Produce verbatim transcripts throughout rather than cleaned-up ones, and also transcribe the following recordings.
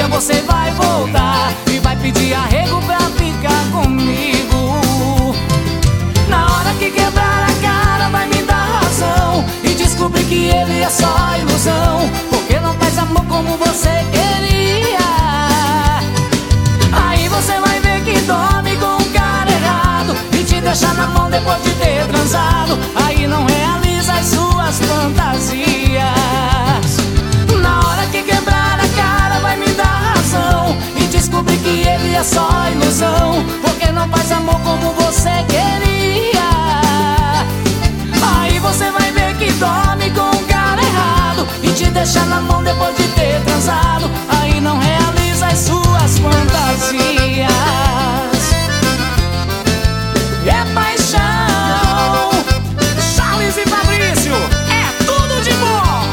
dia você vai voltar e vai pedir arrego pra ficar comigo. Na hora que quebrar a cara vai me dar razão e descobrir que ele é só ilusão, porque não faz amor como você queria. Aí você vai ver que dorme com o cara errado e te deixa na mão depois de ter transado. Aí não realiza as suas fantasias. Na hora que quebrar a cara vai me dar razão e descobrir que ele é só ilusão, porque não faz amor como você queria. Aí você vai ver que dorme com o cara errado e te deixa na mão depois de ter transado. Aí não realiza as suas fantasias. É paixão, Charles e Fabrício, é tudo de bom.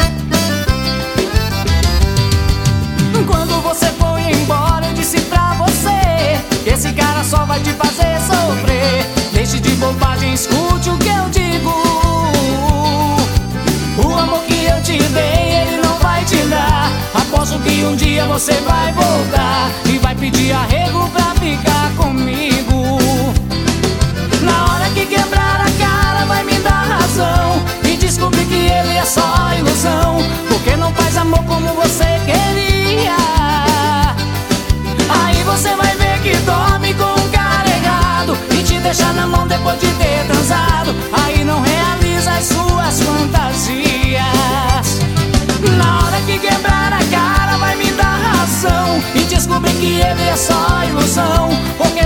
Quando você foi embora eu disse pra você que esse cara só vai te fazer sofrer. Deixe de bobagem, escute o que eu digo. O amor que eu te dei ele não vai te dar. Aposto que um dia você vai voltar e vai pedir arrego pra ficar comigo. Na hora que quebrar a cara vai me dar razão e descobrir que ele é só ilusão, porque não faz amor como você queria. Aí você vai ver que dorme com o cara errado e te deixa na mão depois de ter transado. Aí não realiza as suas fantasias. Na hora que quebrar a cara vai me dar razão e descobrir que ele é só ilusão, porque